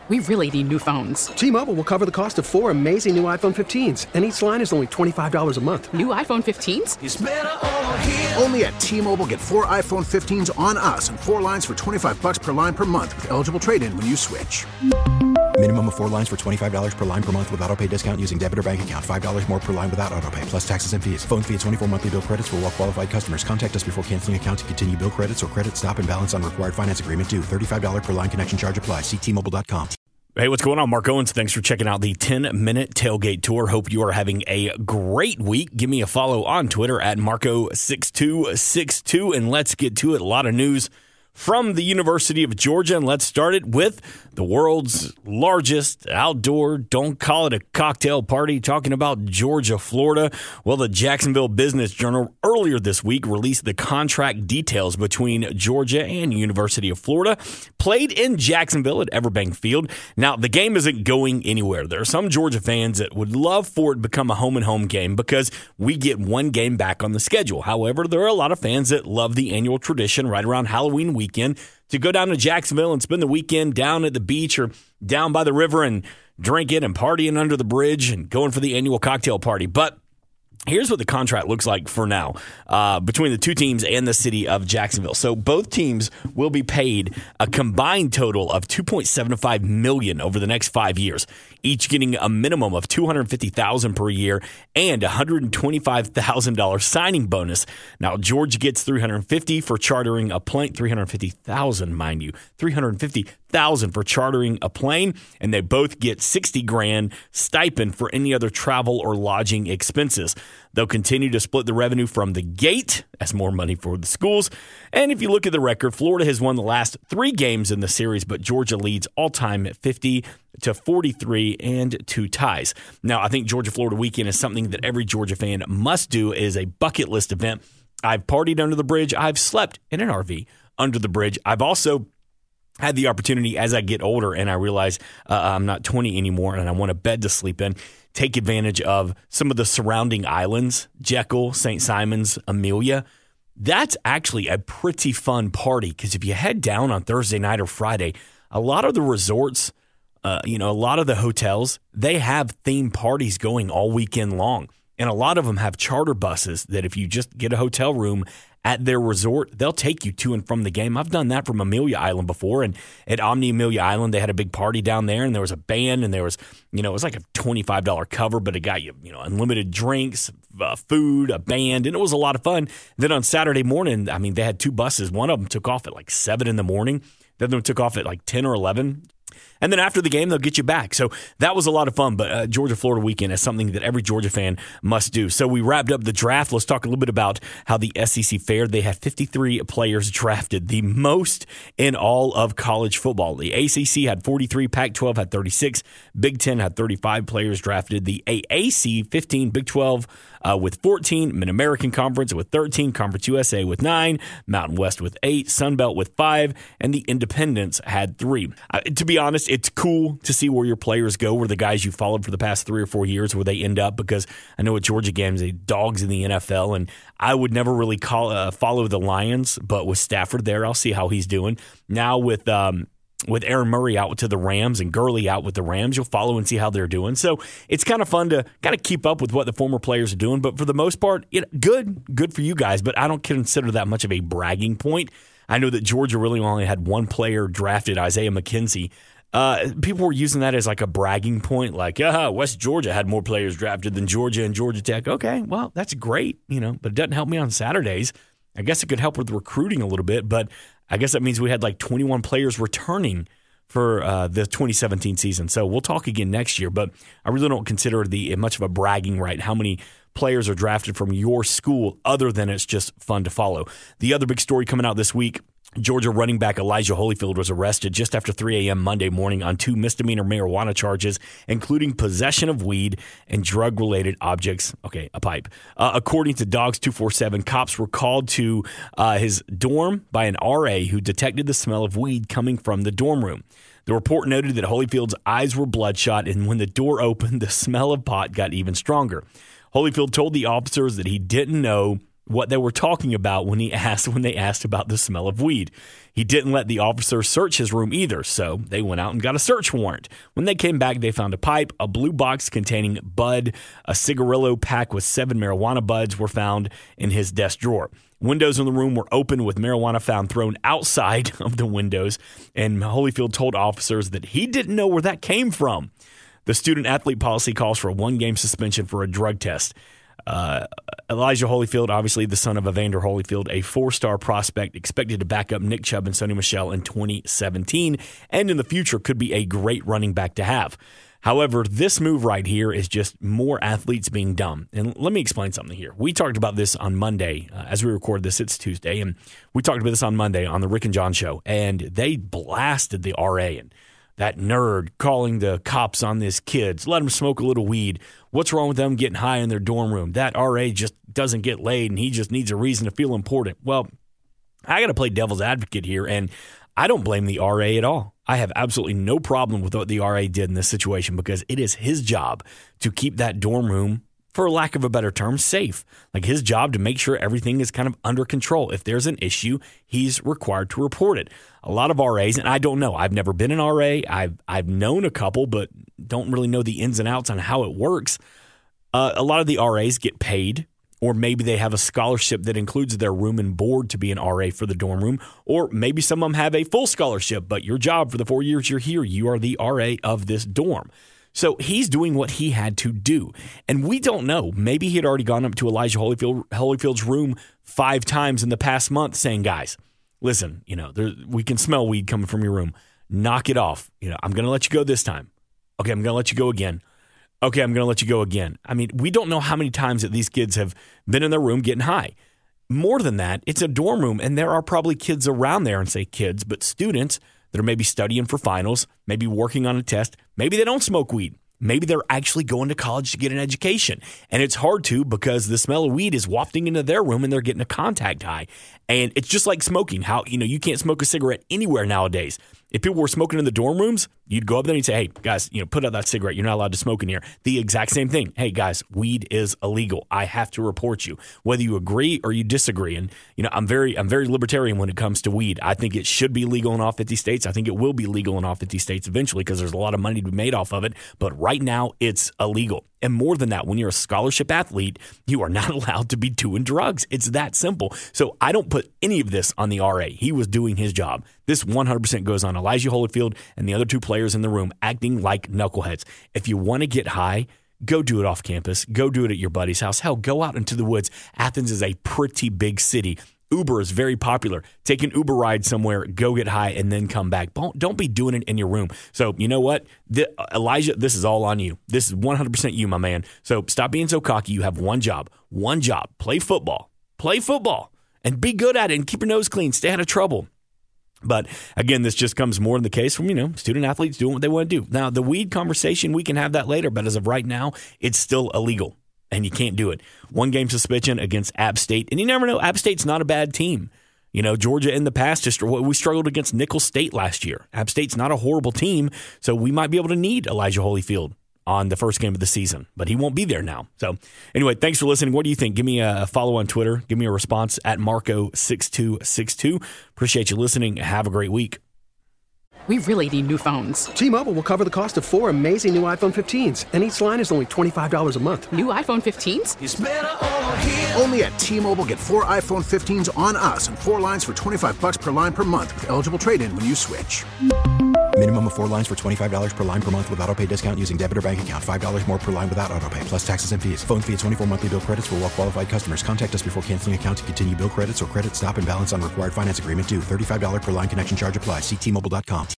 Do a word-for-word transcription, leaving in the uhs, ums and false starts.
We really need new phones. T-Mobile will cover the cost of four amazing new iPhone fifteens, and each line is only twenty-five dollars a month. New iPhone fifteens? It's better over here. Only at T-Mobile, get four iPhone fifteens on us and four lines for twenty-five dollars per line per month with eligible trade-in when you switch. Minimum of four lines for twenty-five dollars per line per month with autopay discount using debit or bank account. five dollars more per line without autopay, plus taxes and fees. Phone fee at twenty-four monthly bill credits for well-qualified customers. Contact us before canceling account to continue bill credits or credit stop and balance on required finance agreement due. thirty-five dollars per line connection charge applies. See T Mobile dot com. Hey, what's going on? Mark Owens. Thanks for checking out the ten-minute Tailgate Tour. Hope you are having a great week. Give me a follow on Twitter at Marco six two six two, and let's get to it. A lot of news from the University of Georgia, and let's start it with the world's largest outdoor, don't call it a cocktail party, talking about Georgia, Florida. Well, the Jacksonville Business Journal earlier this week released the contract details between Georgia and University of Florida, played in Jacksonville at Everbank Field. Now, the game isn't going anywhere. There are some Georgia fans that would love for it to become a home-and-home game because we get one game back on the schedule. However, there are a lot of fans that love the annual tradition right around Halloween week weekend to go down to Jacksonville and spend the weekend down at the beach or down by the river and drinking and partying under the bridge and going for the annual cocktail party. But here's what the contract looks like for now uh, between the two teams and the city of Jacksonville. So both teams will be paid a combined total of two point seven five million dollars over the next five years, each getting a minimum of two hundred fifty thousand dollars per year and a one hundred twenty-five thousand dollars signing bonus. Now, Georgia gets three hundred fifty thousand dollars for chartering a plane, three hundred fifty thousand dollars, mind you, three hundred fifty thousand dollars for chartering a plane, and they both get sixty grand stipend for any other travel or lodging expenses. They'll continue to split the revenue from the gate as more money for the schools. And if you look at the record, Florida has won the last three games in the series, but Georgia leads all time at fifty to forty-three and two ties. Now, I think Georgia-Florida weekend is something that every Georgia fan must do. It is a bucket list event. I've partied under the bridge. I've slept in an R V under the bridge. I've also had the opportunity as I get older and I realize uh, I'm not twenty anymore and I want a bed to sleep in, take advantage of some of the surrounding islands, Jekyll, Saint Simons, Amelia. That's actually a pretty fun party because if you head down on Thursday night or Friday, a lot of the resorts, uh, you know, a lot of the hotels, they have theme parties going all weekend long. And a lot of them have charter buses that if you just get a hotel room at their resort, they'll take you to and from the game. I've done that from Amelia Island before, and at Omni Amelia Island, they had a big party down there, and there was a band, and there was, you know, it was like a twenty-five dollars cover, but it got you, you know, unlimited drinks, uh, food, a band, and it was a lot of fun. Then on Saturday morning, I mean, they had two buses. One of them took off at like seven in the morning. The other one took off at like ten or eleven. And then after the game, they'll get you back. So that was a lot of fun. But uh, Georgia-Florida weekend is something that every Georgia fan must do. So we wrapped up the draft. Let's talk a little bit about how the S E C fared. They had fifty-three players drafted, the most in all of college football. The A C C had forty-three, Pac twelve had thirty-six, Big Ten had thirty-five players drafted. The A A C, fifteen, Big twelve uh, with fourteen, Mid-American Conference with thirteen, Conference U S A with nine, Mountain West with eight, Sun Belt with five, and the Independents had three. Uh, to be honest, it's cool to see where your players go, where the guys you followed for the past three or four years, where they end up, because I know at Georgia games, they dogs in the N F L, and I would never really call uh, follow the Lions, but with Stafford there, I'll see how he's doing. Now with um, with Aaron Murray out to the Rams and Gurley out with the Rams, you'll follow and see how they're doing. So it's kind of fun to kind of keep up with what the former players are doing, but for the most part, it, good, good for you guys, but I don't consider that much of a bragging point. I know that Georgia really only had one player drafted, Isaiah McKenzie. Uh, people were using that as like a bragging point, like, yeah, West Georgia had more players drafted than Georgia and Georgia Tech. Okay, well, that's great, you know, but it doesn't help me on Saturdays. I guess it could help with recruiting a little bit, but I guess that means we had like twenty-one players returning for uh, the twenty seventeen season. So we'll talk again next year, but I really don't consider the much of a bragging right how many players are drafted from your school other than it's just fun to follow. The other big story coming out this week, Georgia running back Elijah Holyfield was arrested just after three a.m. Monday morning on two misdemeanor marijuana charges, including possession of weed and drug-related objects. Okay, a pipe. Uh, according to Dogs two forty-seven, cops were called to uh, his dorm by an R A who detected the smell of weed coming from the dorm room. The report noted that Holyfield's eyes were bloodshot, and when the door opened, the smell of pot got even stronger. Holyfield told the officers that he didn't know what they were talking about when he asked when they asked about the smell of weed. He didn't let the officers search his room either, so they went out and got a search warrant. When they came back, they found a pipe, a blue box containing bud, a cigarillo pack with seven marijuana buds were found in his desk drawer. Windows in the room were open with marijuana found thrown outside of the windows, and Holyfield told officers that he didn't know where that came from. The student-athlete policy calls for a one-game suspension for a drug test. Uh, Elijah Holyfield, obviously the son of Evander Holyfield, a four-star prospect expected to back up Nick Chubb and Sony Michel in twenty seventeen, and in the future could be a great running back to have. However, this move right here is just more athletes being dumb. And let me explain something here. We talked about this on Monday. Uh, as we record this, it's Tuesday, and we talked about this on Monday on the Rick and John show, and they blasted the R A and that nerd calling the cops on this kids. Let them smoke a little weed. What's wrong with them getting high in their dorm room? That R A just doesn't get laid, and he just needs a reason to feel important. Well, I got to play devil's advocate here, and I don't blame the R A at all. I have absolutely no problem with what the R A did in this situation because it is his job to keep that dorm room, for lack of a better term, safe. Like his job to make sure everything is kind of under control. If there's an issue, he's required to report it. A lot of R As, and I don't know, I've never been an R A. I've, I've known a couple, but don't really know the ins and outs on how it works. Uh, a lot of the R As get paid, or maybe they have a scholarship that includes their room and board to be an R A for the dorm room, or maybe some of them have a full scholarship, but your job for the four years you're here, you are the R A of this dorm. So he's doing what he had to do. And we don't know. Maybe he had already gone up to Elijah Holyfield, Holyfield's room five times in the past month saying, guys, listen, you know, there, we can smell weed coming from your room. Knock it off. You know, I'm going to let you go this time. Okay, I'm going to let you go again. Okay, I'm going to let you go again. I mean, we don't know how many times that these kids have been in their room getting high. More than that, it's a dorm room, and there are probably kids around there, and say kids, but students that are maybe studying for finals, maybe working on a test. Maybe they don't smoke weed. Maybe they're actually going to college to get an education. And it's hard to because the smell of weed is wafting into their room and they're getting a contact high. And it's just like smoking. How, you know, you can't smoke a cigarette anywhere nowadays. If people were smoking in the dorm rooms, you'd go up there and you'd say, hey, guys, you know, put out that cigarette. You're not allowed to smoke in here. The exact same thing. Hey, guys, weed is illegal. I have to report you, whether you agree or you disagree. And, you know, I'm very I'm very libertarian when it comes to weed. I think it should be legal in all fifty states. I think it will be legal in all fifty states eventually because there's a lot of money to be made off of it. But right now, it's illegal. And more than that, when you're a scholarship athlete, you are not allowed to be doing drugs. It's that simple. So I don't put any of this on the R A. He was doing his job. This one hundred percent goes on Elijah Holyfield and the other two players in the room acting like knuckleheads. If you want to get high, go do it off campus. Go do it at your buddy's house. Hell, go out into the woods. Athens is a pretty big city. Uber is very popular. Take an Uber ride somewhere, go get high, and then come back. Don't, don't be doing it in your room. So you know what? The, Elijah, this is all on you. This is one hundred percent you, my man. So stop being so cocky. You have one job. One job. Play football. Play football. And be good at it and keep your nose clean. Stay out of trouble. But again, this just comes more in the case from, you know, student athletes doing what they want to do. Now, the weed conversation, we can have that later. But as of right now, it's still illegal. And you can't do it. One game suspension against App State. And you never know, App State's not a bad team. You know, Georgia in the past, just we struggled against Nicholls State last year. App State's not a horrible team, so we might be able to need Elijah Holyfield on the first game of the season. But he won't be there now. So anyway, thanks for listening. What do you think? Give me a follow on Twitter. Give me a response at Marco six two six two. Appreciate you listening. Have a great week. We really need new phones. T-Mobile will cover the cost of four amazing new iPhone fifteens, and each line is only twenty-five dollars a month. New iPhone fifteens? It's better over here. Only at T-Mobile, get four iPhone fifteens on us and four lines for twenty-five bucks per line per month with eligible trade-in when you switch. Minimum of four lines for twenty-five dollars per line per month with autopay discount using debit or bank account. five dollars more per line without autopay, plus taxes and fees. Phone fee at twenty-four monthly bill credits for well-qualified customers. Contact us before canceling account to continue bill credits or credit stop and balance on required finance agreement due. thirty-five dollars per line connection charge applies. See T Mobile dot com.